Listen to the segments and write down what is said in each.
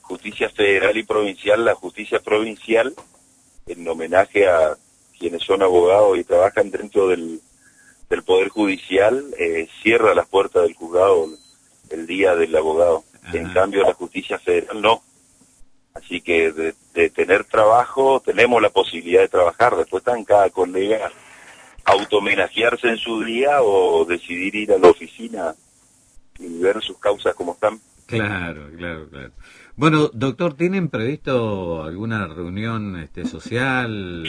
justicia federal y provincial, la justicia provincial, en homenaje a quienes son abogados y trabajan dentro del Poder Judicial, cierra las puertas del juzgado el día del abogado. Ajá. En cambio, la justicia federal no. Así que de tener trabajo, tenemos la posibilidad de trabajar. Después está en cada colega auto-homenajearse en su día o decidir ir a la oficina y ver sus causas como están. Claro. Bueno, doctor, ¿tienen previsto alguna reunión social?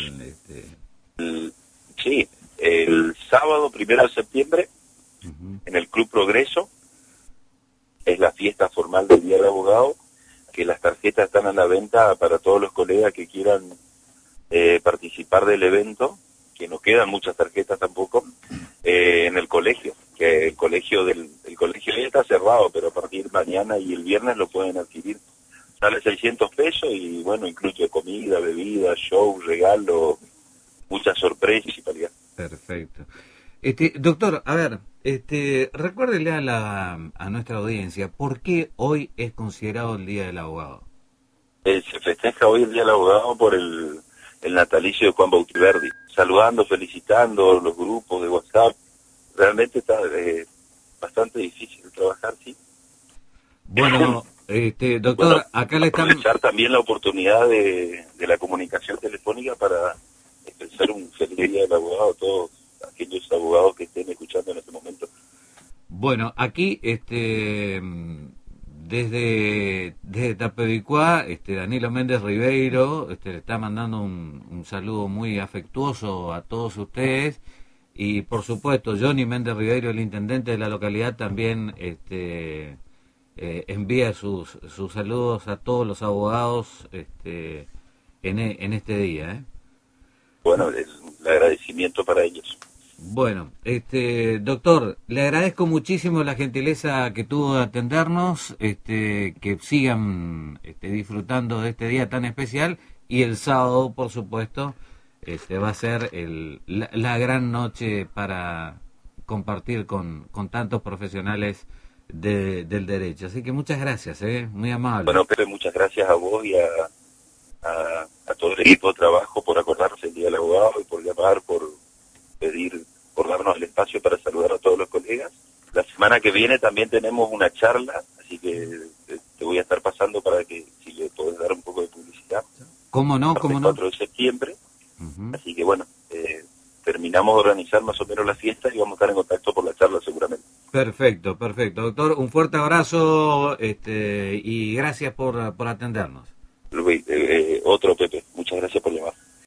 Sí, el sábado 1 de septiembre, Uh-huh. en el Club Progreso, es la fiesta formal del Día del Abogado, que las tarjetas están a la venta para todos los colegas que quieran participar del evento, que no quedan muchas tarjetas tampoco, en el colegio, que el colegio ya está cerrado, pero a partir de mañana y el viernes lo pueden adquirir. Sale 600 pesos y bueno, incluye comida, bebida, show, regalo, muchas sorpresas y calidad. Perfecto. Doctor, a ver, recuérdele a nuestra audiencia, ¿por qué hoy es considerado el Día del Abogado? Se festeja hoy el Día del Abogado por el natalicio de Juan Bautiverdi, saludando, felicitando los grupos de WhatsApp. Realmente está bastante difícil trabajar, sí. Bueno, doctor, Bueno, acá le están... aprovechar también la oportunidad de la comunicación telefónica para expresar un feliz Día del Abogado a todos aquellos abogados que estén escuchando en este momento. Bueno, aquí, desde Tapevicuá, Danilo Méndez Ribeiro, le está mandando un saludo muy afectuoso a todos ustedes, y por supuesto, Johnny Méndez Ribeiro, el intendente de la localidad, también, envía sus saludos a todos los abogados, en este día, Bueno, el agradecimiento para ellos. Bueno, doctor, le agradezco muchísimo la gentileza que tuvo de atendernos, que sigan disfrutando de este día tan especial, y el sábado, por supuesto, va a ser la gran noche para compartir con tantos profesionales del derecho. Así que muchas gracias, muy amable. Bueno, Pepe, muchas gracias a vos y a todo el equipo de trabajo por acordarse el Día del Abogado y por llamar, por pedir, por darnos el espacio para saludar a todos los colegas. La semana que viene también tenemos una charla, así que te voy a estar pasando para que si le podés dar un poco de publicidad. ¿Cómo no? El 4 de septiembre, Uh-huh. así que bueno, terminamos de organizar más o menos la fiesta y vamos a estar en contacto por la charla seguramente. Perfecto, doctor, un fuerte abrazo, y gracias por atendernos. Luis, otro Pepe, muchas gracias por llamar.